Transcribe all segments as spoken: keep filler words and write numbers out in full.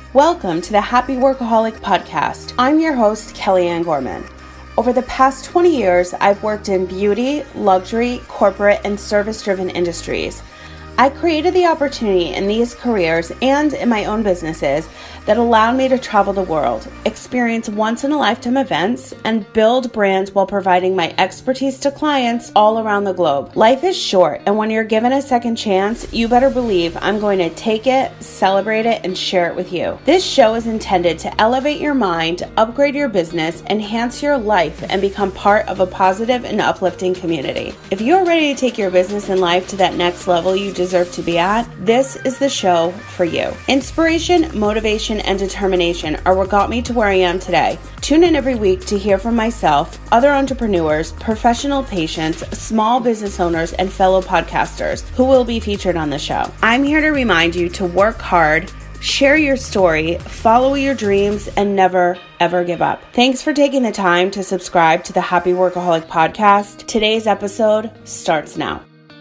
Welcome to the Happy Workaholic Podcast. I'm your host, Kellyanne Gorman. Over the past twenty years, I've worked in beauty, luxury, corporate, and service-driven industries. I created the opportunity in these careers and in my own businesses that allowed me to travel the world, experience once-in-a-lifetime events, and build brands while providing my expertise to clients all around the globe. Life is short, and when you're given a second chance, you better believe I'm going to take it, celebrate it, and share it with you. This show is intended to elevate your mind, upgrade your business, enhance your life, and become part of a positive and uplifting community. If you're ready to take your business and life to that next level you deserve to be at, this is the show for you. Inspiration, motivation, and determination are what got me to where I am today. Tune in every week to hear from myself, other entrepreneurs, professional patients, small business owners, and fellow podcasters who will be featured on the show. I'm here to remind you to work hard, share your story, follow your dreams, and never, ever give up. Thanks for taking the time to subscribe to the Happy Workaholic Podcast. Today's episode starts now.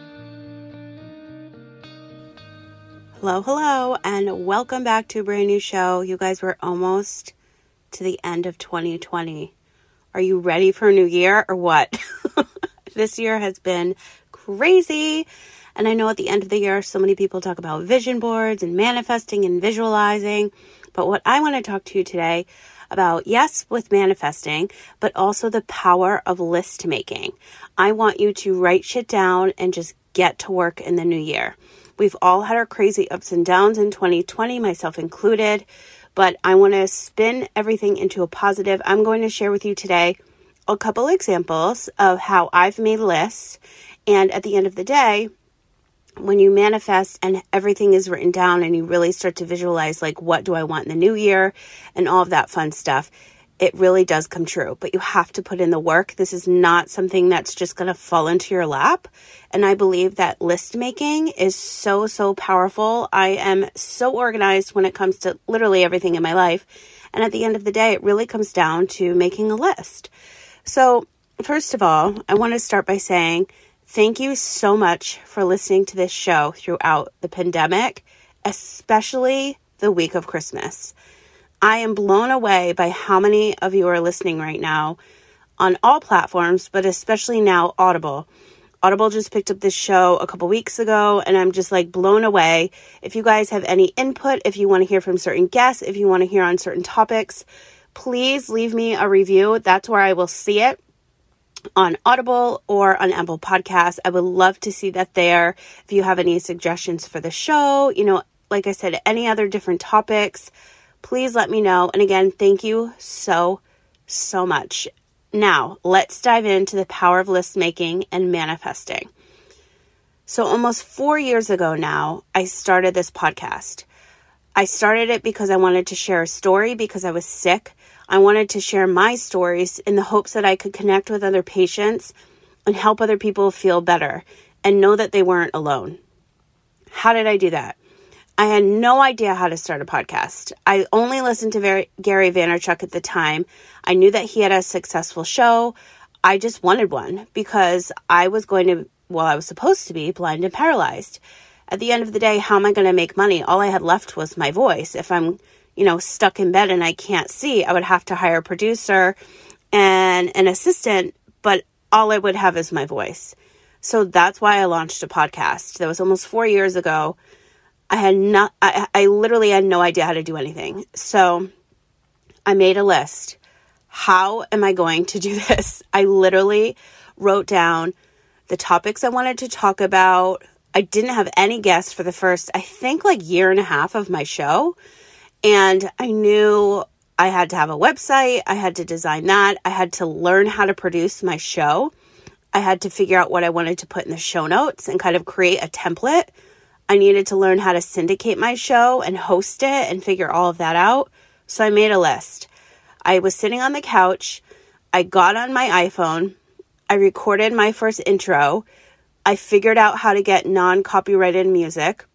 Hello, hello, and welcome back to a brand new show. You guys, we're almost to the end of twenty twenty. Are you ready for a new year or what? This year has been crazy. And I know at the end of the year, so many people talk about vision boards and manifesting and visualizing. But what I want to talk to you today about, yes, with manifesting, but also the power of list making. I want you to write shit down and just get to work in the new year. We've all had our crazy ups and downs in twenty twenty, myself included, but I want to spin everything into a positive. I'm going to share with you today a couple examples of how I've made lists. And at the end of the day, when you manifest and everything is written down and you really start to visualize, like, what do I want in the new year and all of that fun stuff, it really does come true. But you have to put in the work. This is not something that's just going to fall into your lap. And I believe that list making is so, so powerful. I am so organized when it comes to literally everything in my life. And at the end of the day, it really comes down to making a list. So first of all, I want to start by saying thank you so much for listening to this show throughout the pandemic, especially the week of Christmas. I am blown away by how many of you are listening right now on all platforms, but especially now Audible. Audible just picked up this show a couple weeks ago, and I'm just like blown away. If you guys have any input, if you want to hear from certain guests, if you want to hear on certain topics, please leave me a review. That's where I will see it on Audible or on Apple Podcasts. I would love to see that there. If you have any suggestions for the show, you know, like I said, any other different topics, please let me know. And again, thank you so, so much. Now, let's dive into the power of list making and manifesting. So almost four years ago now, I started this podcast. I started it because I wanted to share a story because I was sick. I wanted to share my stories in the hopes that I could connect with other patients and help other people feel better and know that they weren't alone. How did I do that? I had no idea how to start a podcast. I only listened to Gary Vaynerchuk at the time. I knew that he had a successful show. I just wanted one because I was going to, well, I was supposed to be blind and paralyzed. At the end of the day, how am I going to make money? All I had left was my voice. If I'm, you know, stuck in bed and I can't see, I would have to hire a producer and an assistant, but all I would have is my voice. So that's why I launched a podcast. That was almost four years ago. I had not, I, I literally had no idea how to do anything. So I made a list. How am I going to do this? I literally wrote down the topics I wanted to talk about. I didn't have any guests for the first, I think, like year and a half of my show. And I knew I had to have a website. I had to design that. I had to learn how to produce my show. I had to figure out what I wanted to put in the show notes and kind of create a template. I needed to learn how to syndicate my show and host it and figure all of that out. So I made a list. I was sitting on the couch. I got on my iPhone. I recorded my first intro. I figured out how to get non-copyrighted music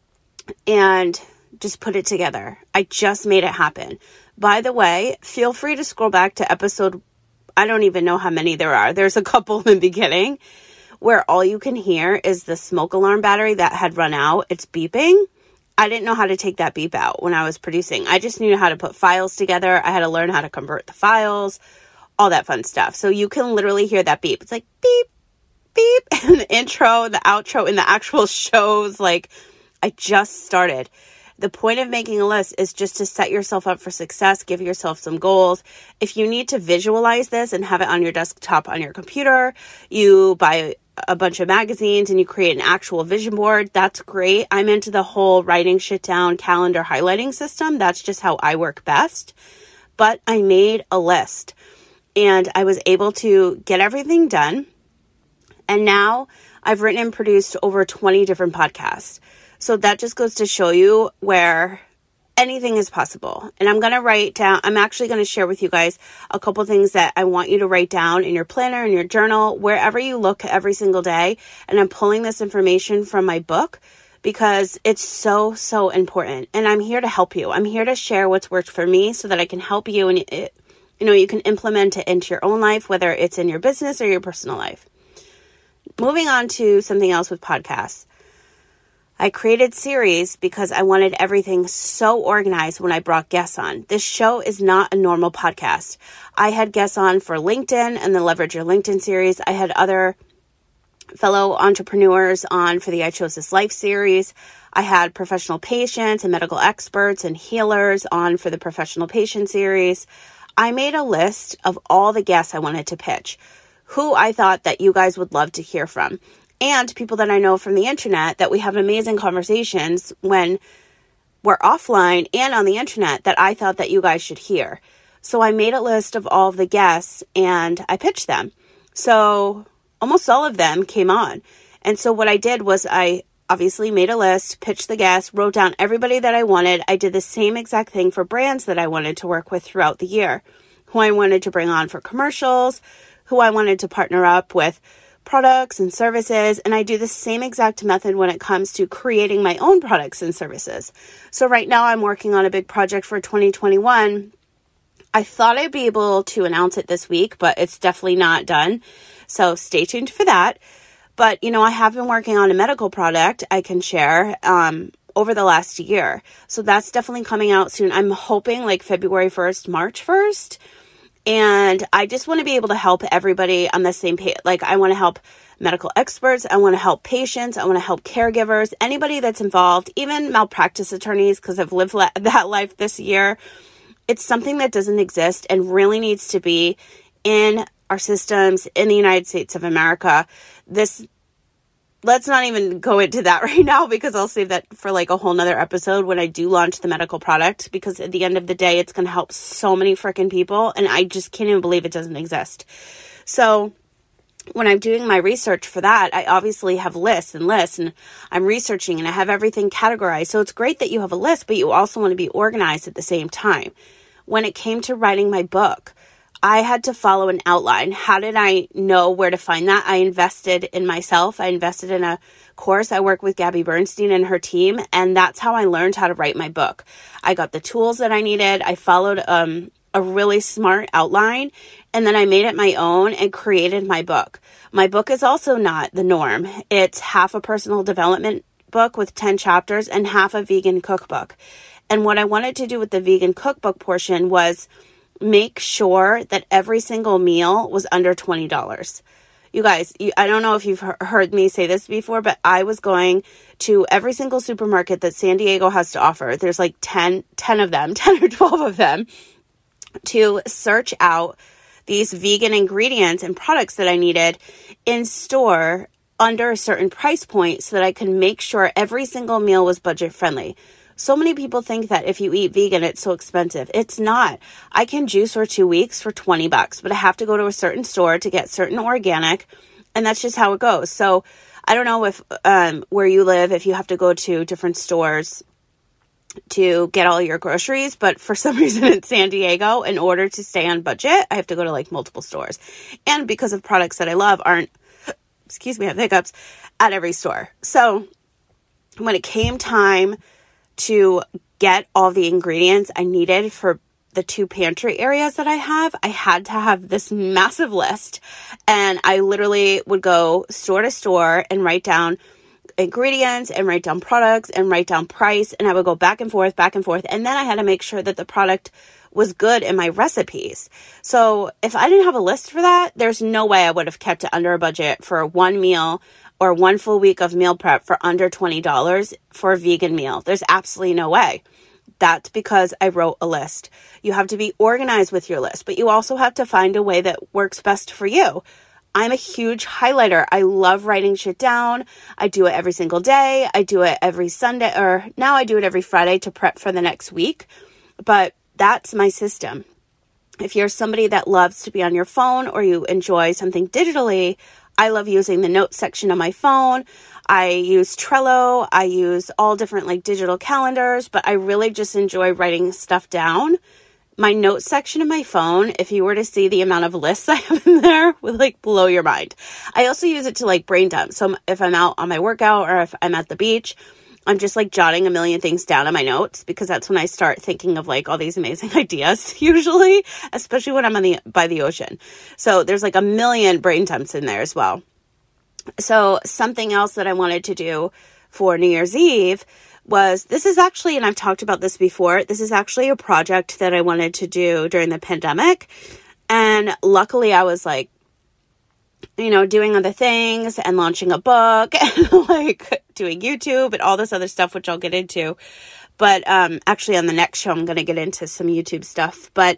and just put it together. I just made it happen. By the way, feel free to scroll back to episode, I don't even know how many there are. There's a couple in the beginning where all you can hear is the smoke alarm battery that had run out. It's beeping. I I didn't know how to take that beep out when I was producing. I just knew how to put files together. I had to learn how to convert the files, all that fun stuff. So you can literally hear that beep. It's like beep, beep, and the intro, the outro, and the actual shows. Like, I just started. The point of making a list is just to set yourself up for success, give yourself some goals. If you need to visualize this and have it on your desktop on your computer, you buy a bunch of magazines and you create an actual vision board, that's great. I'm into the whole writing shit down calendar highlighting system. That's just how I work best. But I made a list and I was able to get everything done. And now I've written and produced over twenty different podcasts. So that just goes to show you where anything is possible. And I'm going to write down, I'm actually going to share with you guys a couple things that I want you to write down in your planner, in your journal, wherever you look every single day. And I'm pulling this information from my book because it's so, so important. And I'm here to help you. I'm here to share what's worked for me so that I can help you and it, you know, you can implement it into your own life, whether it's in your business or your personal life. Moving on to something else with podcasts. I created series because I wanted everything so organized when I brought guests on. This show is not a normal podcast. I had guests on for LinkedIn and the Leverage Your LinkedIn series. I had other fellow entrepreneurs on for the I Chose This Life series. I had professional patients and medical experts and healers on for the professional patient series. I made a list of all the guests I wanted to pitch, who I thought that you guys would love to hear from. And people that I know from the internet that we have amazing conversations when we're offline and on the internet that I thought that you guys should hear. So I made a list of all of the guests and I pitched them. So almost all of them came on. And so what I did was I obviously made a list, pitched the guests, wrote down everybody that I wanted. I did the same exact thing for brands that I wanted to work with throughout the year, who I wanted to bring on for commercials, who I wanted to partner up with products and services. And I do the same exact method when it comes to creating my own products and services. So right now I'm working on a big project for twenty twenty-one. I thought I'd be able to announce it this week, but it's definitely not done. So stay tuned for that. But, you know, I have been working on a medical product I can share um, over the last year. So that's definitely coming out soon. I'm hoping like February first, March first. And I just want to be able to help everybody on the same page. Like, I want to help medical experts. I want to help patients. I want to help caregivers, anybody that's involved, even malpractice attorneys, because I've lived la- that life this year. It's something that doesn't exist and really needs to be in our systems in the United States of America. This, let's not even go into that right now because I'll save that for like a whole nother episode when I do launch the medical product, because at the end of the day, it's going to help so many freaking people. And I just can't even believe it doesn't exist. So when I'm doing my research for that, I obviously have lists and lists and I'm researching and I have everything categorized. So it's great that you have a list, but you also want to be organized at the same time. When it came to writing my book, I had to follow an outline. How did I know where to find that? I invested in myself. I invested in a course. I work with Gabby Bernstein and her team, and that's how I learned how to write my book. I got the tools that I needed. I followed um, a really smart outline, and then I made it my own and created my book. My book is also not the norm. It's half a personal development book with ten chapters and half a vegan cookbook. And what I wanted to do with the vegan cookbook portion was make sure that every single meal was under twenty dollars. You guys, you, I don't know if you've heard me say this before, but I was going to every single supermarket that San Diego has to offer. There's like ten, ten of them, ten or twelve of them, to search out these vegan ingredients and products that I needed in store under a certain price point so that I could make sure every single meal was budget friendly. So many people think that if you eat vegan, it's so expensive. It's not. I can juice for two weeks for twenty bucks, but I have to go to a certain store to get certain organic, and that's just how it goes. So I don't know if um, where you live, if you have to go to different stores to get all your groceries, but for some reason in San Diego, in order to stay on budget, I have to go to like multiple stores. And because of products that I love aren't, excuse me, I have hiccups, at every store. So when it came time to get all the ingredients I needed for the two pantry areas that I have, I had to have this massive list. And I literally would go store to store and write down ingredients and write down products and write down price. And I would go back and forth, back and forth. And then I had to make sure that the product was good in my recipes. So if I didn't have a list for that, there's no way I would have kept it under a budget for one meal or one full week of meal prep for under twenty dollars for a vegan meal. There's absolutely no way. That's because I wrote a list. You have to be organized with your list, but you also have to find a way that works best for you. I'm a huge highlighter. I love writing shit down. I do it every single day. I do it every Sunday, or now I do it every Friday to prep for the next week. But that's my system. If you're somebody that loves to be on your phone or you enjoy something digitally, I love using the notes section on my phone. I use Trello. I use all different like digital calendars, but I really just enjoy writing stuff down. My notes section of my phone, if you were to see the amount of lists I have in there, would like blow your mind. I also use it to like brain dump. So if I'm out on my workout or if I'm at the beach, I'm just like jotting a million things down on my notes because that's when I start thinking of like all these amazing ideas usually, especially when I'm on the by the ocean. So there's like a million brain dumps in there as well. So something else that I wanted to do for New Year's Eve was, this is actually, and I've talked about this before, this is actually a project that I wanted to do during the pandemic. And luckily I was like, you know, doing other things and launching a book and like doing YouTube and all this other stuff, which I'll get into. But um, actually on the next show, I'm going to get into some YouTube stuff. But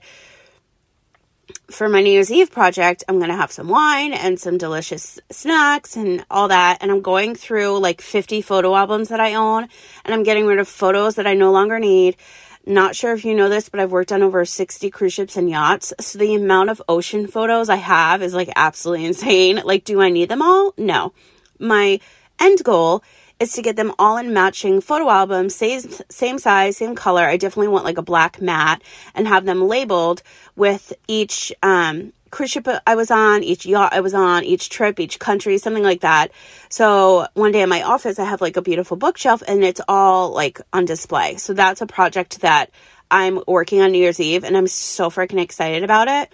for my New Year's Eve project, I'm going to have some wine and some delicious snacks and all that. And I'm going through like fifty photo albums that I own, and I'm getting rid of photos that I no longer need. Not sure if you know this, but I've worked on over sixty cruise ships and yachts. So the amount of ocean photos I have is like absolutely insane. Like, do I need them all? No. My end goal is to get them all in matching photo albums, same, same size, same color. I definitely want like a black mat and have them labeled with each um, cruise ship I was on, each yacht I was on, each trip, each country, something like that. So one day in my office, I have like a beautiful bookshelf and it's all like on display. So that's a project that I'm working on New Year's Eve and I'm so freaking excited about it.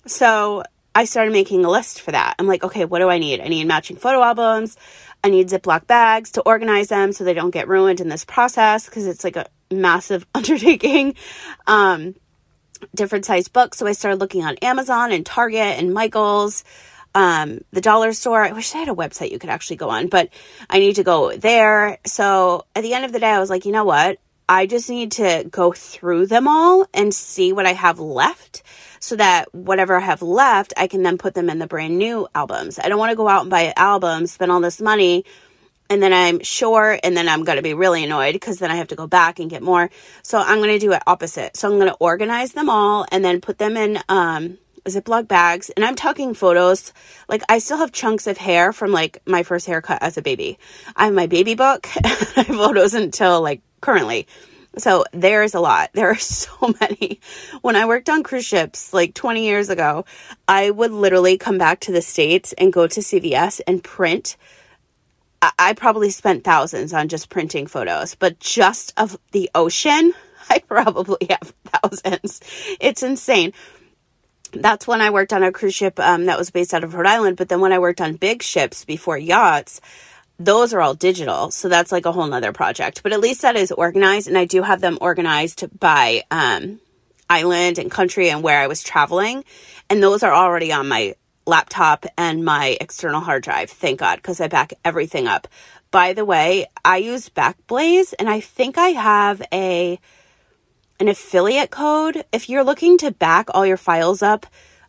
So I started making a list for that. I'm like, okay, what do I need? I need matching photo albums. I need Ziploc bags to organize them so they don't get ruined in this process because it's like a massive undertaking. Um, different size books. So I started looking on Amazon and Target and Michael's, um, the dollar store. I wish I had a website you could actually go on, but I need to go there. So at the end of the day, I was like, you know what? I just need to go through them all and see what I have left so that whatever I have left, I can then put them in the brand new albums. I don't want to go out and buy albums, spend all this money, and then I'm short, and then I'm going to be really annoyed because then I have to go back and get more. So I'm going to do it opposite. So I'm going to organize them all and then put them in um, Ziploc bags. And I'm talking photos. Like, I still have chunks of hair from like my first haircut as a baby. I have my baby book and I have photos until like currently. So there's a lot. There are so many. When I worked on cruise ships like twenty years ago, I would literally come back to the States and go to C V S and print. I, I probably spent thousands on just printing photos, but just of the ocean, I probably have thousands. It's insane. That's when I worked on a cruise ship um, that was based out of Rhode Island. But then when I worked on big ships before yachts, those are all digital. So that's like a whole nother project. But at least that is organized. And I do have them organized by um, island and country and where I was traveling. And those are already on my laptop and my external hard drive. Thank God, because I back everything up. By the way, I use Backblaze and I think I have a an affiliate code. If you're looking to back all your files up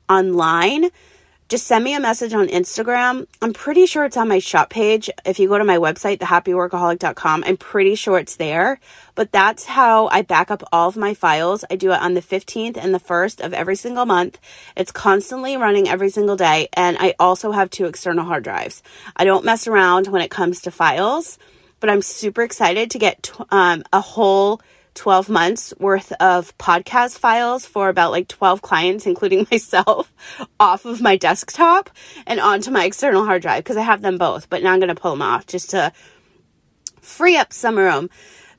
online, just send me a message on Instagram. I'm pretty sure it's on my shop page. If you go to my website, the happy workaholic dot com, I'm pretty sure it's there. But that's how I back up all of my files. I do it on the fifteenth and the first of every single month. It's constantly running every single day. And I also have two external hard drives. I don't mess around when it comes to files, but I'm super excited to get t- um, a whole twelve months worth of podcast files for about like twelve clients, including myself, off of my desktop and onto my external hard drive because I have them both. But now I'm going to pull them off just to free up some room.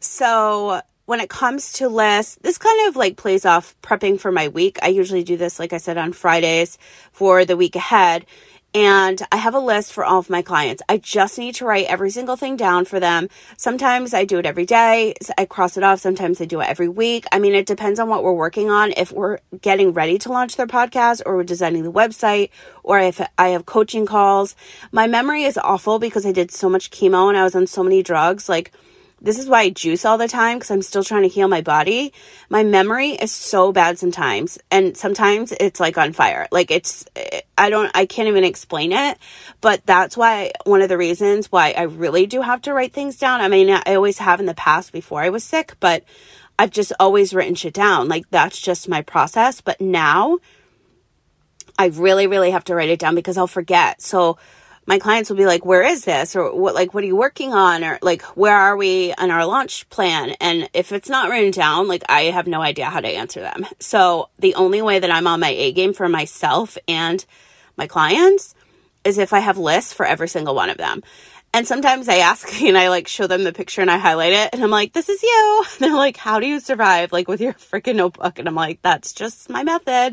So when it comes to lists, this kind of like plays off prepping for my week. I usually do this, like I said, on Fridays for the week ahead. And I have a list for all of my clients. I just need to write every single thing down for them. Sometimes I do it every day. I cross it off. Sometimes I do it every week. I mean, it depends on what we're working on. If we're getting ready to launch their podcast, or we're designing the website, or if I have coaching calls. My memory is awful because I did so much chemo and I was on so many drugs. Like, this is why I juice all the time, because I'm still trying to heal my body. My memory is so bad sometimes. And sometimes it's like on fire. Like it's, I don't, I can't even explain it. But that's why, one of the reasons why I really do have to write things down. I mean, I always have in the past before I was sick, but I've just always written shit down. Like that's just my process. But now I really, really have to write it down because I'll forget. So my clients will be like, where is this? Or what, like, what are you working on? Or like, where are we on our launch plan? And if it's not written down, like, I have no idea how to answer them. So the only way that I'm on my A game for myself and my clients is if I have lists for every single one of them. And sometimes I ask and I like show them the picture and I highlight it and I'm like, this is you. And they're like, how do you survive like with your freaking notebook? And I'm like, that's just my method.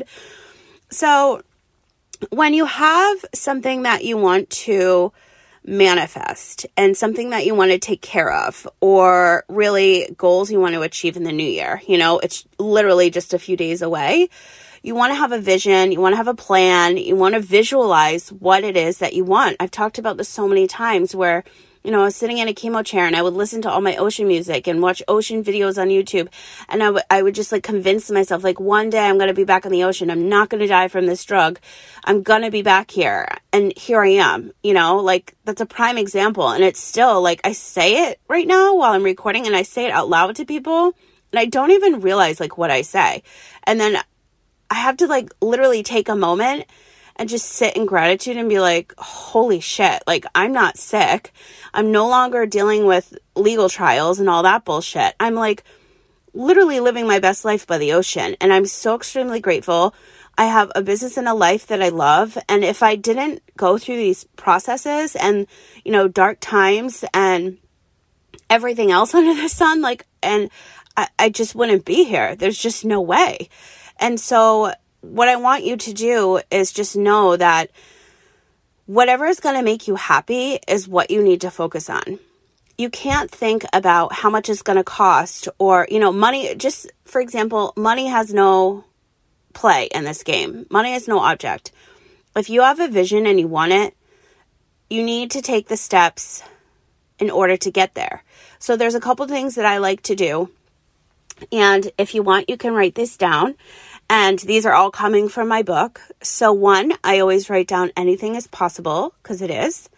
So when you have something that you want to manifest and something that you want to take care of, or really goals you want to achieve in the new year, you know, it's literally just a few days away. You want to have a vision, you want to have a plan, you want to visualize what it is that you want. I've talked about this so many times where, you know, I was sitting in a chemo chair and I would listen to all my ocean music and watch ocean videos on YouTube. And I, w- I would just like convince myself, like, one day I'm going to be back in the ocean. I'm not going to die from this drug. I'm going to be back here. And here I am, you know, like that's a prime example. And it's still like, I say it right now while I'm recording and I say it out loud to people and I don't even realize like what I say. And then I have to like literally take a moment and just sit in gratitude and be like, holy shit, like I'm not sick. I'm no longer dealing with legal trials and all that bullshit. I'm like literally living my best life by the ocean. And I'm so extremely grateful. I have a business and a life that I love. And if I didn't go through these processes and, you know, dark times and everything else under the sun, like, and I, I just wouldn't be here. There's just no way. And so what I want you to do is just know that whatever is going to make you happy is what you need to focus on. You can't think about how much it's going to cost or, you know, money. Just for example, money has no play in this game. Money is no object. If you have a vision and you want it, you need to take the steps in order to get there. So there's a couple things that I like to do. And if you want, you can write this down. And these are all coming from my book. So one, I always write down anything is possible, because it is.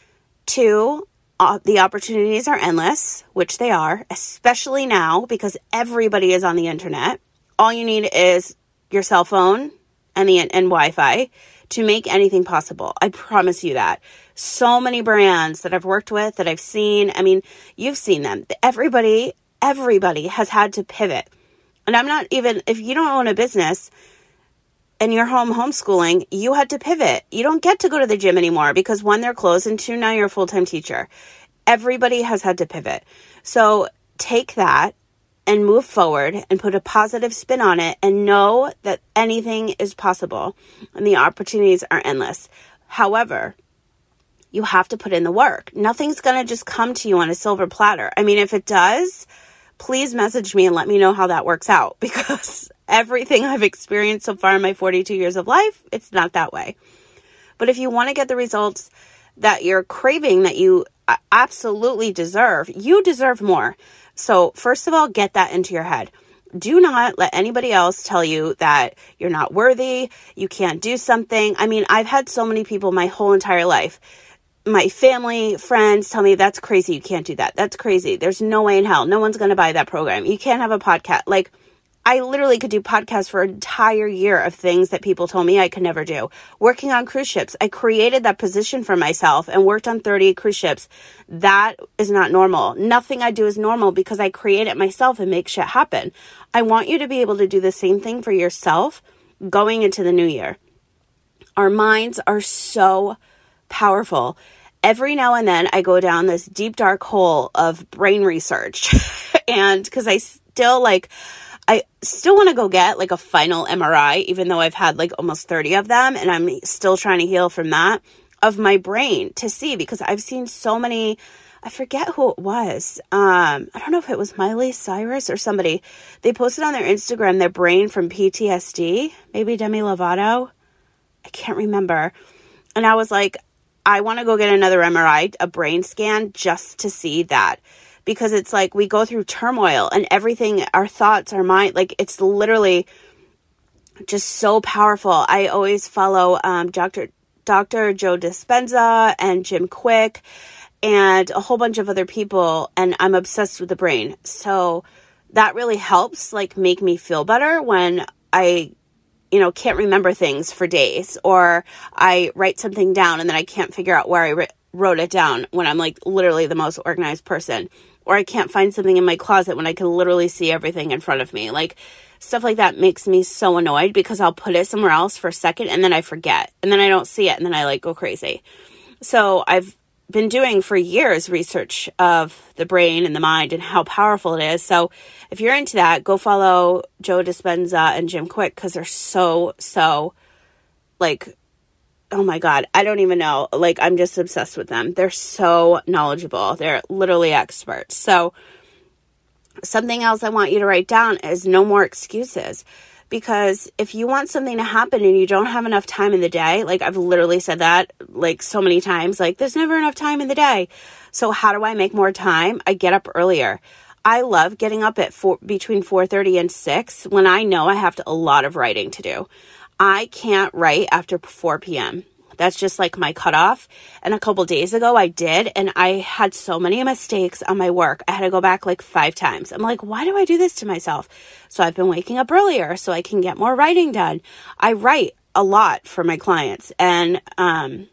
Two, uh, the opportunities are endless, which they are, especially now because everybody is on the internet. All you need is your cell phone and the and Wi-Fi to make anything possible. I promise you that. So many brands that I've worked with, that I've seen, I mean, you've seen them. Everybody, everybody has had to pivot. And I'm not even, if you don't own a business and you're home homeschooling, you had to pivot. You don't get to go to the gym anymore because one, they're closed, and two, now you're a full-time teacher. Everybody has had to pivot. So take that and move forward and put a positive spin on it and know that anything is possible and the opportunities are endless. However, you have to put in the work. Nothing's going to just come to you on a silver platter. I mean, if it does, please message me and let me know how that works out, because everything I've experienced so far in my forty-two years of life, it's not that way. But if you want to get the results that you're craving, that you absolutely deserve, you deserve more. So first of all, get that into your head. Do not let anybody else tell you that you're not worthy, you can't do something. I mean, I've had so many people my whole entire life, my family, friends tell me, that's crazy. You can't do that. That's crazy. There's no way in hell. No one's going to buy that program. You can't have a podcast. Like, I literally could do podcasts for an entire year of things that people told me I could never do. Working on cruise ships. I created that position for myself and worked on thirty cruise ships. That is not normal. Nothing I do is normal because I create it myself and make shit happen. I want you to be able to do the same thing for yourself going into the new year. Our minds are so powerful. Every now and then I go down this deep dark hole of brain research, and because I still like I still want to go get like a final M R I, even though I've had like almost thirty of them and I'm still trying to heal from that, of my brain to see, because I've seen so many, I forget who it was. Um, I don't know if it was Miley Cyrus or somebody. They posted on their Instagram their brain from P T S D, maybe Demi Lovato. I can't remember. And I was like, I want to go get another M R I, a brain scan, just to see that. Because it's like we go through turmoil and everything, our thoughts, our mind, like it's literally just so powerful. I always follow um, Doctor Doctor Joe Dispenza and Jim Quick and a whole bunch of other people, and I'm obsessed with the brain. So that really helps like make me feel better when I, you know, can't remember things for days, or I write something down and then I can't figure out where I ri- wrote it down when I'm like literally the most organized person, or I can't find something in my closet when I can literally see everything in front of me. Like stuff like that makes me so annoyed because I'll put it somewhere else for a second and then I forget and then I don't see it and then I like go crazy. So I've been doing for years research of the brain and the mind and how powerful it is. So if you're into that, go follow Joe Dispenza and Jim Quick, because they're so, so like, oh my God, I don't even know. Like, I'm just obsessed with them. They're so knowledgeable. They're literally experts. So something else I want you to write down is no more excuses. Because if you want something to happen and you don't have enough time in the day, like I've literally said that like so many times, like there's never enough time in the day. So how do I make more time? I get up earlier. I love getting up at four, between four thirty and six when I know I have to, a lot of writing to do. I can't write after four p.m. That's just like my cutoff. And a couple days ago I did, and I had so many mistakes on my work. I had to go back like five times. I'm like, why do I do this to myself? So I've been waking up earlier so I can get more writing done. I write a lot for my clients and um,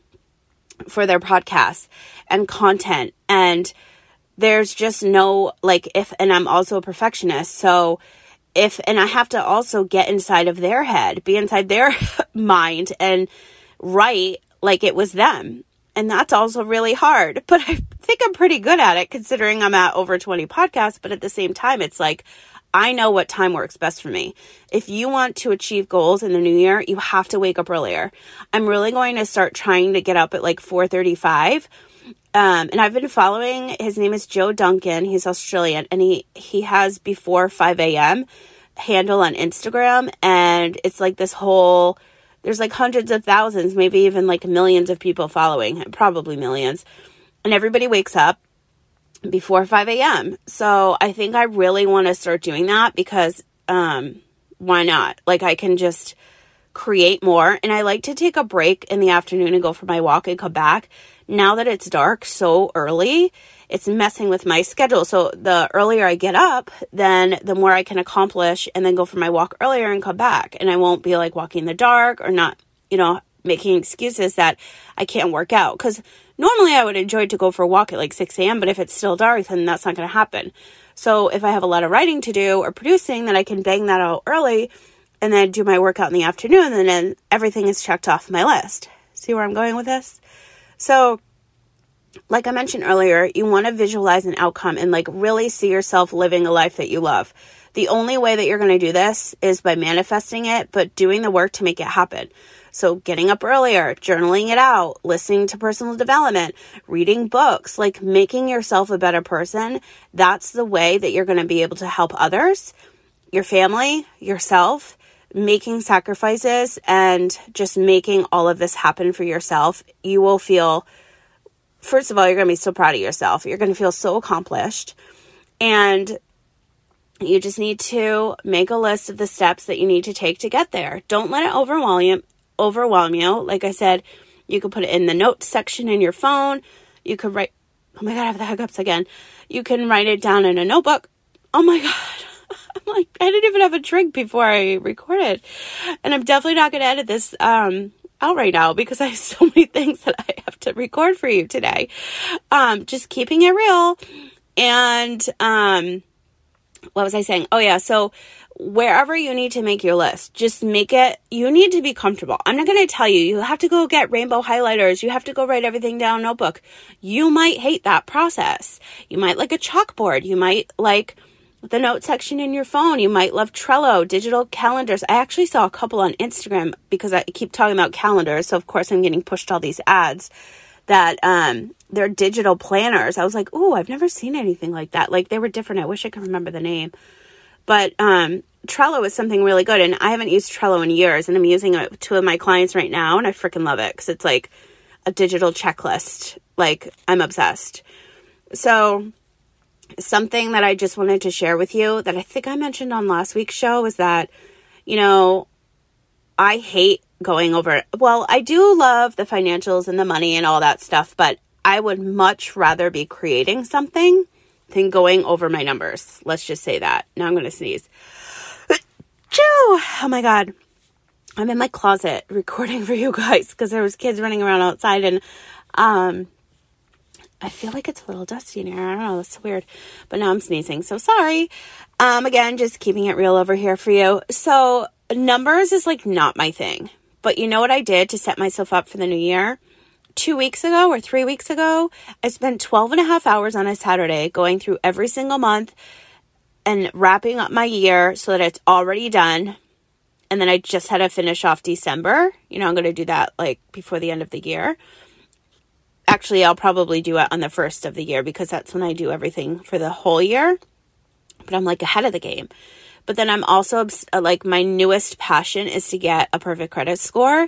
for their podcasts and content. And there's just no like if, and I'm also a perfectionist. So if, and I have to also get inside of their head, be inside their mind and write like it was them. And that's also really hard, but I think I'm pretty good at it considering I'm at over twenty podcasts. But at the same time, it's like, I know what time works best for me. If you want to achieve goals in the new year, you have to wake up earlier. I'm really going to start trying to get up at like four thirty-five. Um, and I've been following, his name is Joe Duncan. He's Australian, and he, he has before five a.m. handle on Instagram. And it's like this whole, there's like hundreds of thousands, maybe even like millions of people following, probably millions. And everybody wakes up before five a.m. So I think I really want to start doing that because um, why not? Like I can just create more. And I like to take a break in the afternoon and go for my walk and come back. Now that it's dark so early, it's messing with my schedule. So the earlier I get up, then the more I can accomplish and then go for my walk earlier and come back. And I won't be like walking in the dark or not, you know, making excuses that I can't work out. Because normally I would enjoy to go for a walk at like six a.m. But if it's still dark, then that's not going to happen. So if I have a lot of writing to do or producing, then I can bang that out early and then do my workout in the afternoon. And then everything is checked off my list. See where I'm going with this? So like I mentioned earlier, you want to visualize an outcome and like really see yourself living a life that you love. The only way that you're going to do this is by manifesting it, but doing the work to make it happen. So getting up earlier, journaling it out, listening to personal development, reading books, like making yourself a better person. That's the way that you're going to be able to help others, your family, yourself, making sacrifices and just making all of this happen for yourself. You will feel, first of all, you're going to be so proud of yourself. You're going to feel so accomplished. And you just need to make a list of the steps that you need to take to get there. Don't let it overwhelm you. Overwhelm you. Like I said, you could put it in the notes section in your phone. You could write, oh my God, I have the hiccups again. You can write it down in a notebook. Oh my God. I'm like, I didn't even have a drink before I recorded. And I'm definitely not going to edit this um, out right now because I have so many things that I have to record for you today. Um, just keeping it real. And um, what was I saying? Oh yeah. So wherever you need to make your list, just make it, you need to be comfortable. I'm not going to tell you, you have to go get rainbow highlighters. You have to go write everything down in a notebook. You might hate that process. You might like a chalkboard. You might like the note section in your phone. You might love Trello, digital calendars. I actually saw a couple on Instagram because I keep talking about calendars. So of course I'm getting pushed all these ads that um, they're digital planners. I was like, oh, I've never seen anything like that. Like they were different. I wish I could remember the name. But um, Trello is something really good. And I haven't used Trello in years. And I'm using it with two of my clients right now. And I freaking love it because it's like a digital checklist. Like I'm obsessed. So something that I just wanted to share with you that I think I mentioned on last week's show is that, you know, I hate going over, well, I do love the financials and the money and all that stuff, but I would much rather be creating something than going over my numbers. Let's just say that. Now I'm going to sneeze. Choo! Oh my God. I'm in my closet recording for you guys because there was kids running around outside and um, I feel like it's a little dusty in here. I don't know. That's weird. But now I'm sneezing. So sorry. Um, again, just keeping it real over here for you. So numbers is like not my thing. But you know what I did to set myself up for the new year? Two weeks ago or three weeks ago, I spent twelve and a half hours on a Saturday going through every single month and wrapping up my year so that it's already done. And then I just had to finish off December. You know, I'm going to do that like before the end of the year. Actually, I'll probably do it on the first of the year because that's when I do everything for the whole year. But I'm like ahead of the game. But then I'm also like my newest passion is to get a perfect credit score.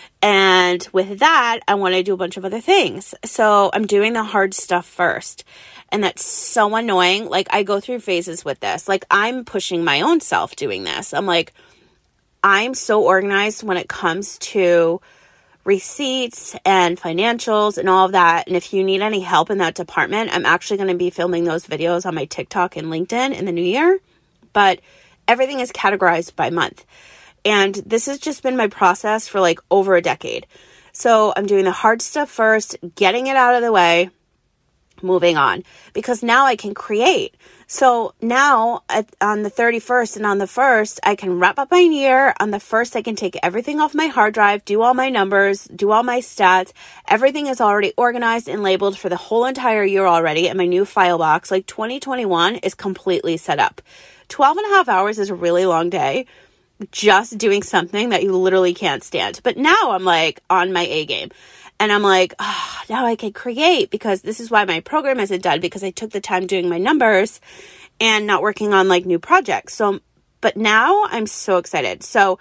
And with that, I want to do a bunch of other things. So I'm doing the hard stuff first. And that's so annoying. Like I go through phases with this. Like I'm pushing my own self doing this. I'm like, I'm so organized when it comes to receipts and financials and all of that. And if you need any help in that department, I'm actually going to be filming those videos on my TikTok and LinkedIn in the new year. But everything is categorized by month. And this has just been my process for like over a decade. So I'm doing the hard stuff first, getting it out of the way, moving on. Because now I can create. So now at, on the thirty-first and on the first, I can wrap up my year. On the first, I can take everything off my hard drive, do all my numbers, do all my stats. Everything is already organized and labeled for the whole entire year already in my new file box. Like twenty twenty-one is completely set up. twelve and a half hours is a really long day just doing something that you literally can't stand. But now I'm like on my A game and I'm like, oh, now I can create because this is why my program isn't done because I took the time doing my numbers and not working on like new projects. So, but now I'm so excited. So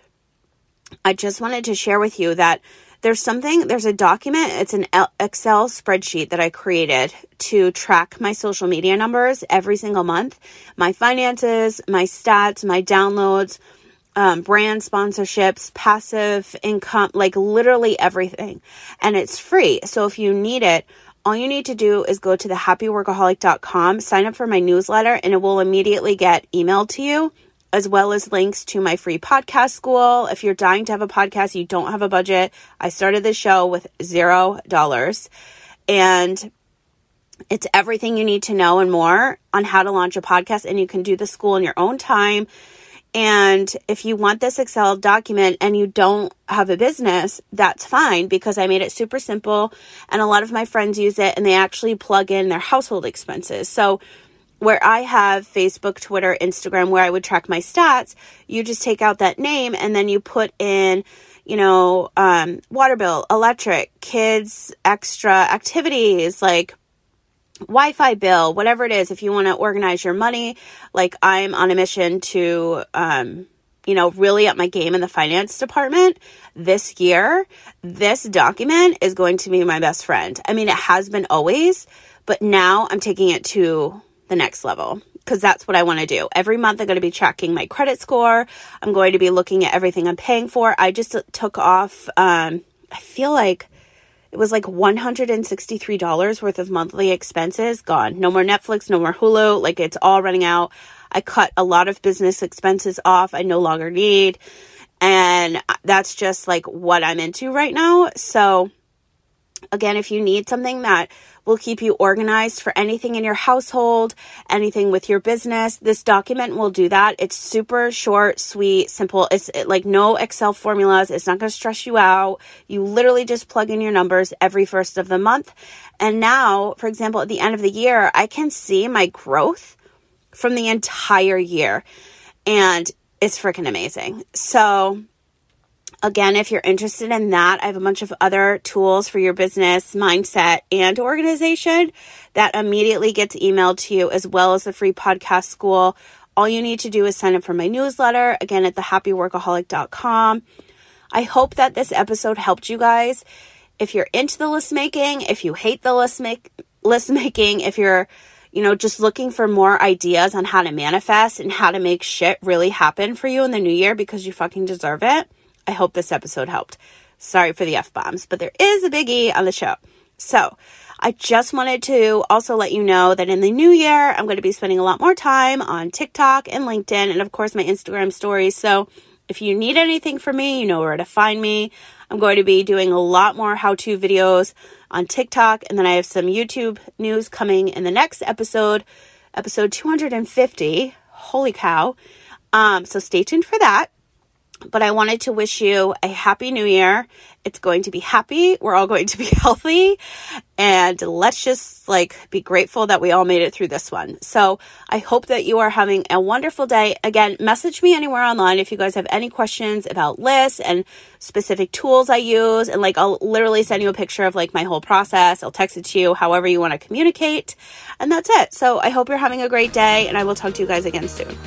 I just wanted to share with you that there's something, there's a document, it's an Excel spreadsheet that I created to track my social media numbers every single month, my finances, my stats, my downloads, um, brand sponsorships, passive income, like literally everything. And it's free. So if you need it, all you need to do is go to the happy workaholic dot com, sign up for my newsletter, and it will immediately get emailed to you, as well as links to my free podcast school. If you're dying to have a podcast, you don't have a budget. I started this show with zero dollars. And it's everything you need to know and more on how to launch a podcast. And you can do the school in your own time. And if you want this Excel document and you don't have a business, that's fine because I made it super simple. And a lot of my friends use it and they actually plug in their household expenses. So where I have Facebook, Twitter, Instagram, where I would track my stats, you just take out that name and then you put in, you know, um, water bill, electric, kids, extra activities, like Wi-Fi bill, whatever it is. If you want to organize your money, like I'm on a mission to, um, you know, really up my game in the finance department this year, this document is going to be my best friend. I mean, it has been always, but now I'm taking it to the next level because that's what I want to do. Every month I'm going to be tracking my credit score. I'm going to be looking at everything I'm paying for. I just took off, um, I feel like it was like one hundred sixty-three dollars worth of monthly expenses gone. No more Netflix, no more Hulu. Like it's all running out. I cut a lot of business expenses off I no longer need. And that's just like what I'm into right now. So again, if you need something that will keep you organized for anything in your household, anything with your business, this document will do that. It's super short, sweet, simple. It's like no Excel formulas. It's not going to stress you out. You literally just plug in your numbers every first of the month. And now, for example, at the end of the year, I can see my growth from the entire year. And it's freaking amazing. So again, if you're interested in that, I have a bunch of other tools for your business, mindset, and organization that immediately gets emailed to you, as well as the free podcast school. All you need to do is sign up for my newsletter, again, at the happy workaholic dot com. I hope that this episode helped you guys. If you're into the list making, if you hate the list make list making, if you're, you know, just looking for more ideas on how to manifest and how to make shit really happen for you in the new year because you fucking deserve it, I hope this episode helped. Sorry for the F-bombs, but there is a big E on the show. So I just wanted to also let you know that in the new year, I'm going to be spending a lot more time on TikTok and LinkedIn and, of course, my Instagram stories. So if you need anything from me, you know where to find me. I'm going to be doing a lot more how-to videos on TikTok, and then I have some YouTube news coming in the next episode, episode two hundred fifty. Holy cow. Um, so stay tuned for that. But I wanted to wish you a happy new year. It's going to be happy. We're all going to be healthy. And let's just like be grateful that we all made it through this one. So I hope that you are having a wonderful day. Again, message me anywhere online if you guys have any questions about lists and specific tools I use. And like, I'll literally send you a picture of like my whole process. I'll text it to you however you want to communicate. And that's it. So I hope you're having a great day, and I will talk to you guys again soon.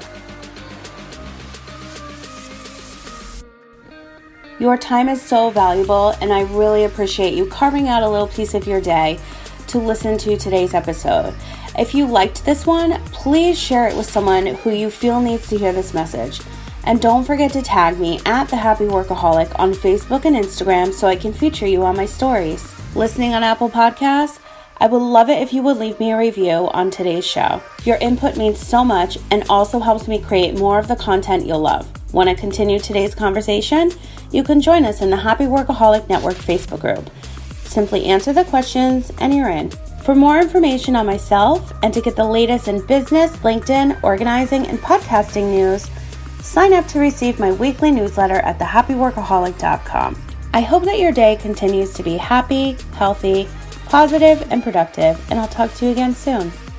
Your time is so valuable, and I really appreciate you carving out a little piece of your day to listen to today's episode. If you liked this one, please share it with someone who you feel needs to hear this message. And don't forget to tag me at The Happy Workaholic on Facebook and Instagram so I can feature you on my stories. Listening on Apple Podcasts? I would love it if you would leave me a review on today's show. Your input means so much and also helps me create more of the content you'll love. Want to continue today's conversation? You can join us in the Happy Workaholic Network Facebook group. Simply answer the questions and you're in. For more information on myself and to get the latest in business, LinkedIn, organizing, and podcasting news, sign up to receive my weekly newsletter at the happy workaholic dot com. I hope that your day continues to be happy, healthy, positive, and productive, and I'll talk to you again soon.